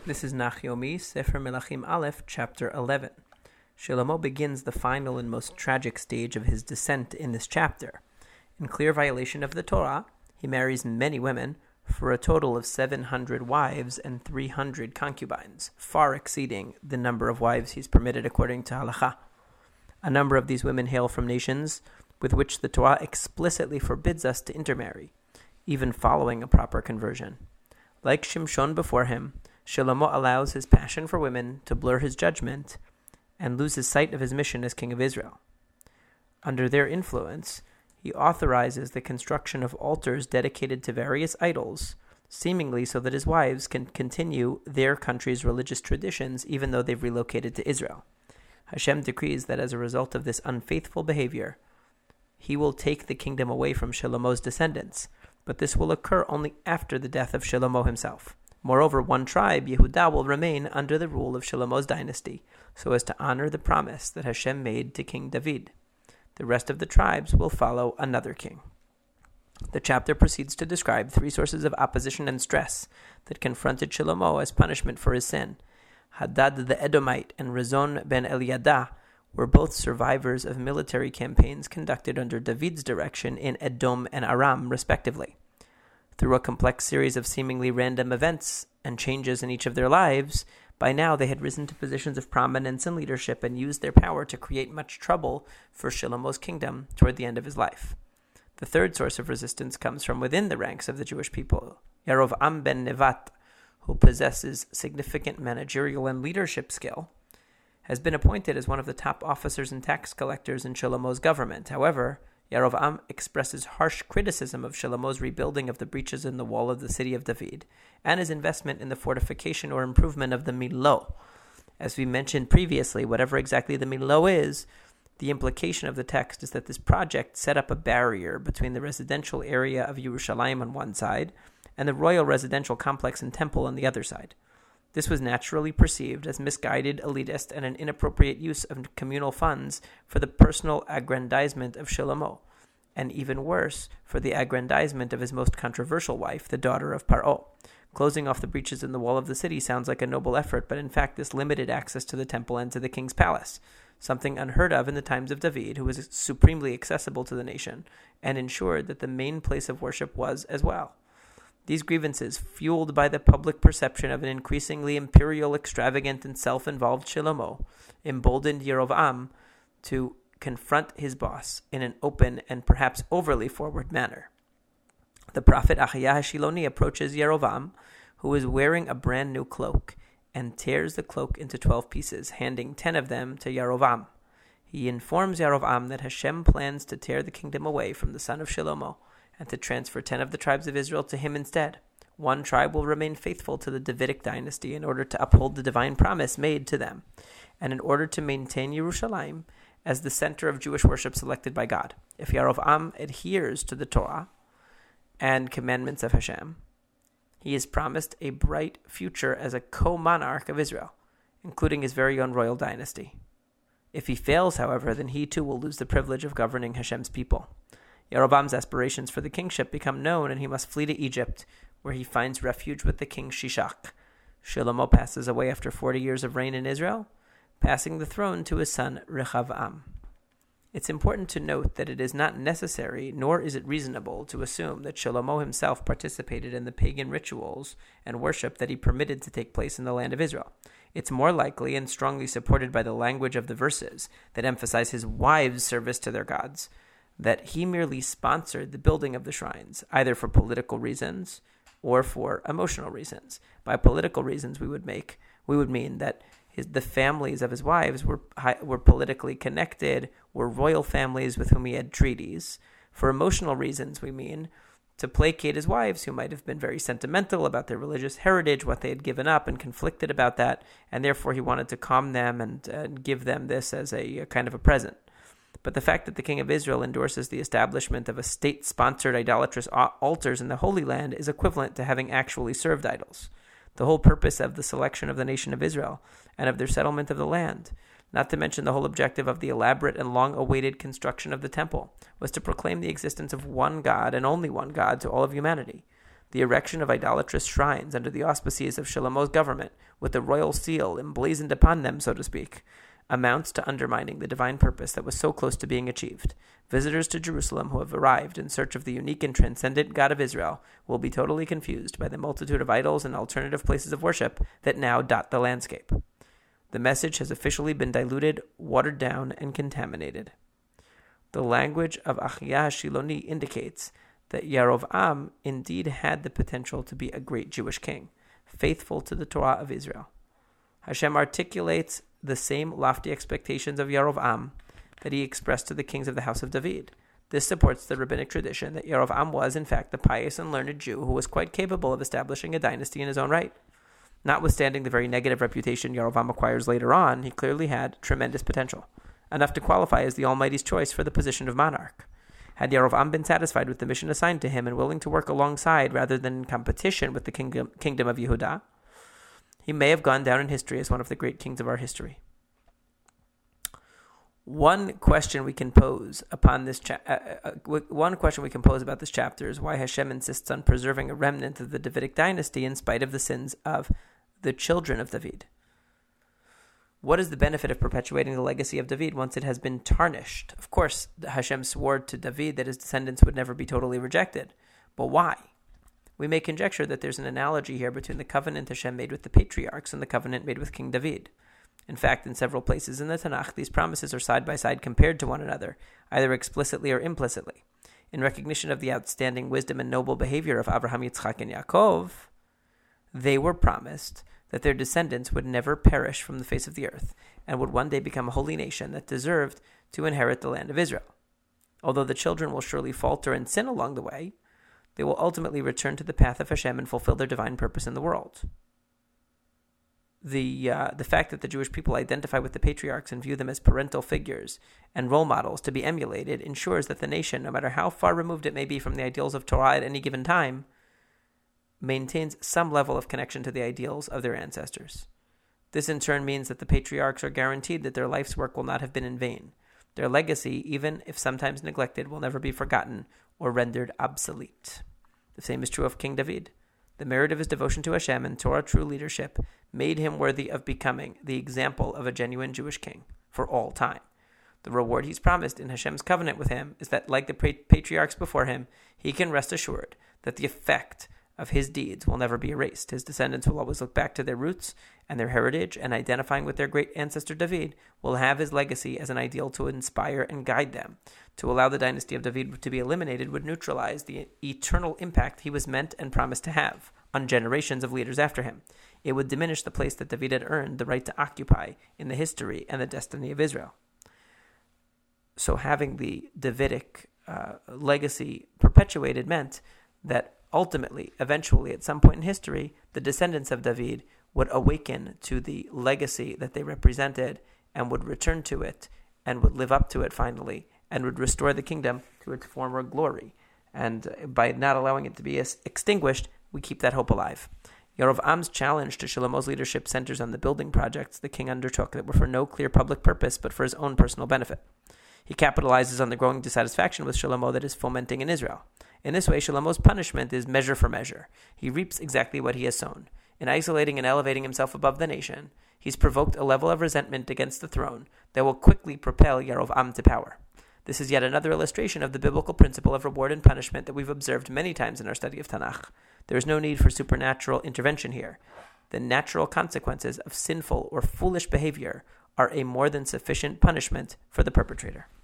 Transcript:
This is Nachomi, Sefer Melachim Aleph, chapter 11. Shlomo begins the final and most tragic stage of his descent in this chapter. In clear violation of the Torah, he marries many women for a total of 700 wives and 300 concubines, far exceeding the number of wives he's permitted according to Halakha. A number of these women hail from nations with which the Torah explicitly forbids us to intermarry, even following a proper conversion. Like Shimshon before him, Shlomo allows his passion for women to blur his judgment and loses sight of his mission as king of Israel. Under their influence, he authorizes the construction of altars dedicated to various idols, seemingly so that his wives can continue their country's religious traditions even though they've relocated to Israel. Hashem decrees that as a result of this unfaithful behavior, he will take the kingdom away from Shlomo's descendants, but this will occur only after the death of Shlomo himself. Moreover, one tribe, Yehudah, will remain under the rule of Shlomo's dynasty, so as to honor the promise that Hashem made to King David. The rest of the tribes will follow another king. The chapter proceeds to describe three sources of opposition and stress that confronted Shlomo as punishment for his sin. Hadad the Edomite and Rezon ben Eliadah were both survivors of military campaigns conducted under David's direction in Edom and Aram, respectively. Through a complex series of seemingly random events and changes in each of their lives, by now they had risen to positions of prominence and leadership and used their power to create much trouble for Shlomo's kingdom toward the end of his life. The third source of resistance comes from within the ranks of the Jewish people. Yerovam ben Nevat, who possesses significant managerial and leadership skill, has been appointed as one of the top officers and tax collectors in Shlomo's government. However, Yerovam expresses harsh criticism of Shlomo's rebuilding of the breaches in the wall of the city of David and his investment in the fortification or improvement of the Milo. As we mentioned previously, whatever exactly the Milo is, the implication of the text is that this project set up a barrier between the residential area of Yerushalayim on one side and the royal residential complex and temple on the other side. This was naturally perceived as misguided, elitist, and an inappropriate use of communal funds for the personal aggrandizement of Shlomo, and even worse, for the aggrandizement of his most controversial wife, the daughter of Paro. Closing off the breaches in the wall of the city sounds like a noble effort, but in fact this limited access to the temple and to the king's palace, something unheard of in the times of David, who was supremely accessible to the nation, and ensured that the main place of worship was as well. These grievances, fueled by the public perception of an increasingly imperial, extravagant, and self-involved Shlomo, emboldened Yerovam to confront his boss in an open and perhaps overly forward manner. The prophet Ahiah HaShiloni approaches Yerovam, who is wearing a brand new cloak, and tears the cloak into 12 pieces, handing 10 of them to Yerovam. He informs Yerovam that Hashem plans to tear the kingdom away from the son of Shlomo, and to transfer 10 of the tribes of Israel to him instead. One tribe will remain faithful to the Davidic dynasty in order to uphold the divine promise made to them, and in order to maintain Yerushalayim as the center of Jewish worship selected by God. If Yerovam adheres to the Torah and commandments of Hashem, he is promised a bright future as a co-monarch of Israel, including his very own royal dynasty. If he fails, however, then he too will lose the privilege of governing Hashem's people. Yerovam's aspirations for the kingship become known, and he must flee to Egypt, where he finds refuge with the king Shishak. Shlomo passes away after 40 years of reign in Israel, passing the throne to his son Rechavam. It's important to note that it is not necessary, nor is it reasonable, to assume that Shlomo himself participated in the pagan rituals and worship that he permitted to take place in the land of Israel. It's more likely, and strongly supported by the language of the verses that emphasize his wives' service to their gods, that he merely sponsored the building of the shrines, either for political reasons or for emotional reasons. By political reasons, we would mean that the families of his wives were politically connected, were royal families with whom he had treaties. For emotional reasons, we mean to placate his wives, who might have been very sentimental about their religious heritage, what they had given up, and conflicted about that, and therefore he wanted to calm them and give them this as a kind of a present. But the fact that the king of Israel endorses the establishment of a state-sponsored idolatrous altars in the Holy Land is equivalent to having actually served idols. The whole purpose of the selection of the nation of Israel and of their settlement of the land, not to mention the whole objective of the elaborate and long-awaited construction of the temple, was to proclaim the existence of one God and only one God to all of humanity. The erection of idolatrous shrines under the auspices of Shlomo's government, with the royal seal emblazoned upon them, so to speak, amounts to undermining the divine purpose that was so close to being achieved. Visitors to Jerusalem who have arrived in search of the unique and transcendent God of Israel will be totally confused by the multitude of idols and alternative places of worship that now dot the landscape. The message has officially been diluted, watered down, and contaminated. The language of Achiya Shiloni indicates that Yerovam indeed had the potential to be a great Jewish king, faithful to the Torah of Israel. Hashem articulates the same lofty expectations of Yerovam that he expressed to the kings of the house of David. This supports the rabbinic tradition that Yerovam was, in fact, the pious and learned Jew who was quite capable of establishing a dynasty in his own right. Notwithstanding the very negative reputation Yerovam acquires later on, he clearly had tremendous potential, enough to qualify as the Almighty's choice for the position of monarch. Had Yerovam been satisfied with the mission assigned to him and willing to work alongside rather than in competition with the kingdom of Yehudah, he may have gone down in history as one of the great kings of our history. One question we can pose about this chapter is why Hashem insists on preserving a remnant of the Davidic dynasty in spite of the sins of the children of David. What is the benefit of perpetuating the legacy of David once it has been tarnished? Of course, Hashem swore to David that his descendants would never be totally rejected. But why? We may conjecture that there's an analogy here between the covenant Hashem made with the patriarchs and the covenant made with King David. In fact, in several places in the Tanakh, these promises are side by side compared to one another, either explicitly or implicitly. In recognition of the outstanding wisdom and noble behavior of Abraham, Yitzchak, and Yaakov, they were promised that their descendants would never perish from the face of the earth and would one day become a holy nation that deserved to inherit the land of Israel. Although the children will surely falter and sin along the way, they will ultimately return to the path of Hashem and fulfill their divine purpose in the world. The fact that the Jewish people identify with the patriarchs and view them as parental figures and role models to be emulated ensures that the nation, no matter how far removed it may be from the ideals of Torah at any given time, maintains some level of connection to the ideals of their ancestors. This in turn means that the patriarchs are guaranteed that their life's work will not have been in vain. Their legacy, even if sometimes neglected, will never be forgotten or rendered obsolete. The same is true of King David. The merit of his devotion to Hashem and Torah true leadership made him worthy of becoming the example of a genuine Jewish king for all time. The reward he's promised in Hashem's covenant with him is that, like the patriarchs before him, he can rest assured that the effect of his deeds will never be erased. His descendants will always look back to their roots and their heritage, and identifying with their great ancestor David will have his legacy as an ideal to inspire and guide them. To allow the dynasty of David to be eliminated would neutralize the eternal impact he was meant and promised to have on generations of leaders after him. It would diminish the place that David had earned the right to occupy in the history and the destiny of Israel. So having the Davidic legacy perpetuated meant that ultimately, eventually, at some point in history, the descendants of David would awaken to the legacy that they represented and would return to it and would live up to it finally and would restore the kingdom to its former glory. And by not allowing it to be extinguished, we keep that hope alive. Yerovam's challenge to Shlomo's leadership centers on the building projects the king undertook that were for no clear public purpose but for his own personal benefit. He capitalizes on the growing dissatisfaction with Shlomo that is fomenting in Israel. In this way, Shlomo's punishment is measure for measure. He reaps exactly what he has sown. In isolating and elevating himself above the nation, he's provoked a level of resentment against the throne that will quickly propel Yerovam to power. This is yet another illustration of the biblical principle of reward and punishment that we've observed many times in our study of Tanakh. There is no need for supernatural intervention here. The natural consequences of sinful or foolish behavior are a more than sufficient punishment for the perpetrator.